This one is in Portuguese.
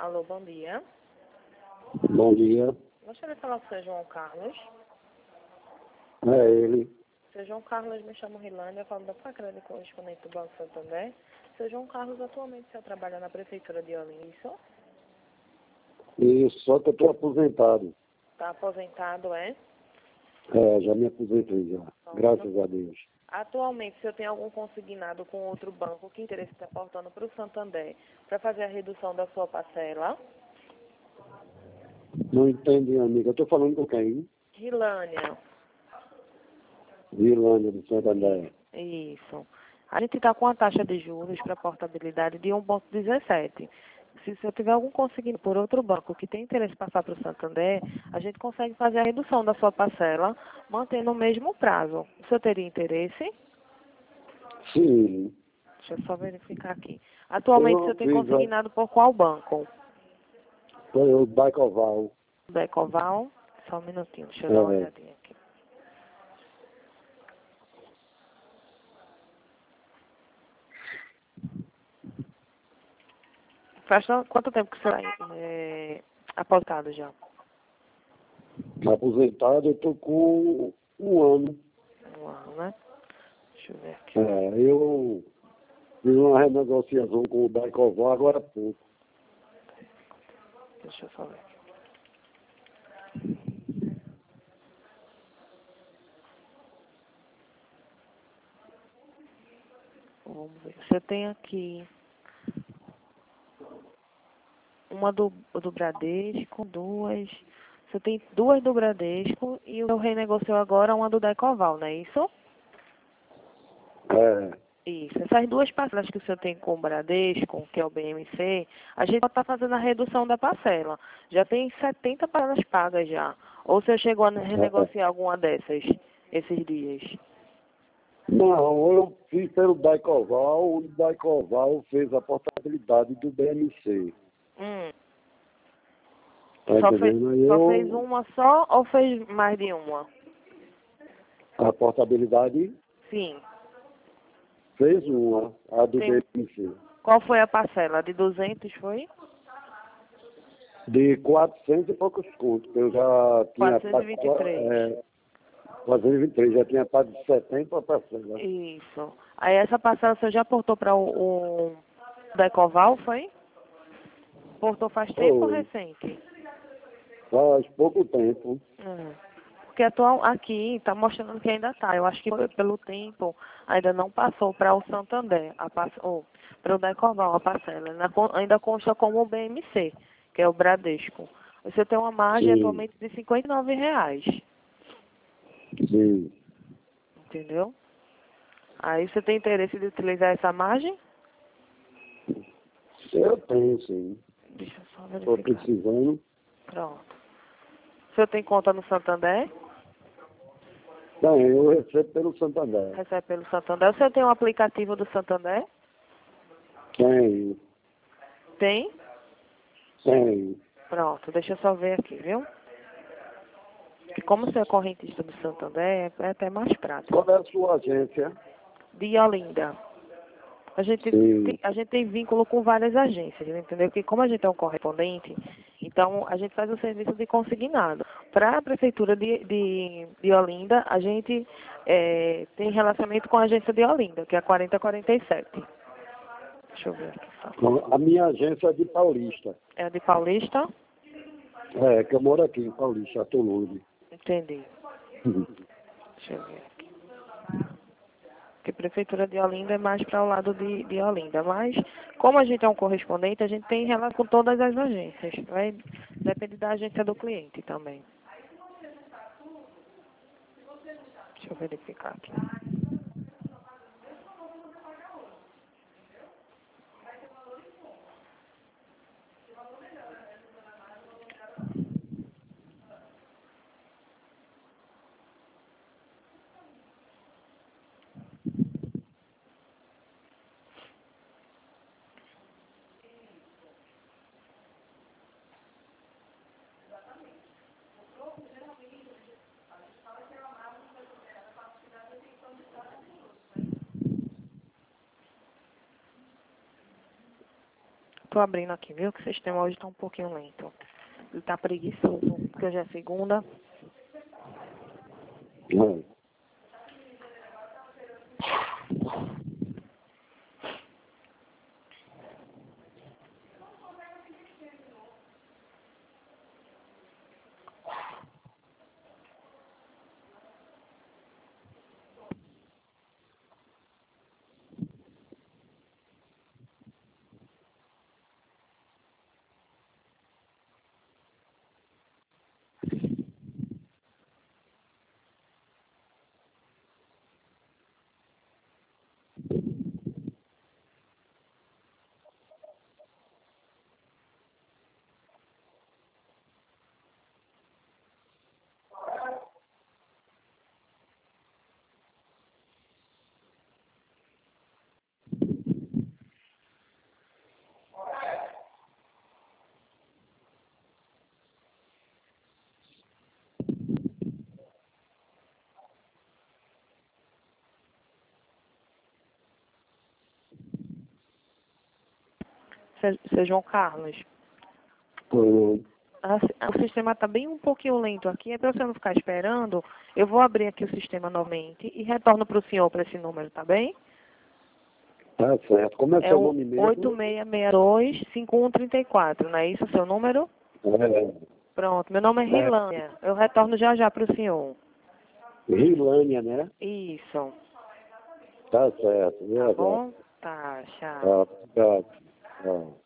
Alô, bom dia. Bom dia. Gostaria de falar com o seu João Carlos. É ele. Seu João Carlos, me chamo Rilândia, falo da Facrede, correspondente do Banco Santander. Seu João Carlos, atualmente você trabalha na Prefeitura de Olinda, isso? Isso, só que eu estou aposentado. Está aposentado, é? É, já me aposentei já. Então, Graças a Deus. Atualmente, o senhor tem algum consignado com outro banco que interesse está aportando para o Santander para fazer a redução da sua parcela? Não entendi, amiga. Eu estou falando com quem? Rilânia. Vilânia do Santander. Isso. A gente está com a taxa de juros para portabilidade de 1,17. Se o senhor tiver algum consignado por outro banco que tem interesse em passar para o Santander, a gente consegue fazer a redução da sua parcela, mantendo o mesmo prazo. O senhor teria interesse? Sim. Deixa eu só verificar aqui. Atualmente, o senhor tem consignado por qual banco? Foi o Baicoval. Becoval? Só um minutinho, deixa eu dar uma olhadinha aqui. Faz quanto tempo que o senhor está aposentado já? Aposentado, eu estou com um ano. Um ano, né? Deixa eu ver aqui. Eu fiz uma renegociação com o Baicoval agora há pouco. Deixa eu só ver aqui. Vamos ver. Você tem aqui uma do Bradesco, duas. Você tem duas do Bradesco e o renegociou agora uma do Decoval, não é isso? É. Isso. Essas duas parcelas que o senhor tem com o Bradesco, que é o BMC, a gente está fazendo a redução da parcela. Já tem 70 parcelas pagas já. Ou o senhor chegou a renegociar alguma dessas esses dias? Não, eu fiz pelo Baicoval, o Baicoval fez a portabilidade do BMC. Tá Só entendendo? fez uma só ou fez mais de uma? A portabilidade Sim. fez uma, a do Tem. BMC. Qual foi a parcela? De 200 foi? De 400 e poucos contos, que eu já tinha pago 423. 423, já tinha pago 70 parcelas. Isso. Aí essa parcela você já aportou para o Decoval, foi? Aportou faz tempo ou Foi, recente? faz pouco tempo. Porque aqui está mostrando que ainda está. Eu acho que pelo tempo ainda não passou para o Santander, para o Decoval a parcela. Ainda consta como o BMC, que é o Bradesco. Você tem uma margem Sim, atualmente de R$ 59. sim. Entendeu? Aí você tem interesse de utilizar essa margem? Eu tenho, sim. Deixa eu só Estou verificar. precisando. Pronto. O senhor tem conta no Santander? Não, eu recebo pelo Santander. Recebe pelo Santander. O senhor tem um aplicativo do Santander? Tenho, Tem? tenho. Pronto, deixa eu só ver aqui, viu? E como você é correntista do Santander, é até mais prático. Qual é a sua agência? De Olinda. Sim. A gente tem vínculo com várias agências, entendeu? Porque como a gente é um correspondente, então a gente faz o serviço de consignado. Para a Prefeitura de Olinda, a gente tem relacionamento com a agência de Olinda, que é a 4047. Deixa eu ver aqui só. A minha agência é de Paulista. É a de Paulista? É, que eu moro aqui em Paulista, Toulouse. Entendi. Deixa eu ver aqui. Porque a Prefeitura de Olinda é mais para o lado de Olinda. Mas, como a gente é um correspondente, a gente tem relação com todas as agências. Vai depender da agência do cliente também. Deixa eu verificar aqui. tô abrindo aqui, viu? Que o sistema hoje tá um pouquinho lento. Ele tá preguiçoso, porque hoje é segunda. Hum. Seu João Carlos. Hum. O sistema está bem um pouquinho lento aqui, é para você não ficar esperando. Eu vou abrir aqui o sistema novamente e retorno para o senhor para esse número, tá bem? Tá certo. Como é É seu o nome mesmo? 8662-5134, não é isso o seu número? É. Pronto, meu nome é Rilânia. Eu retorno já já para o senhor. Rilânia, né? Isso. Tá certo. Tá Verdade. bom? Tá, tchau. Tá. Tá.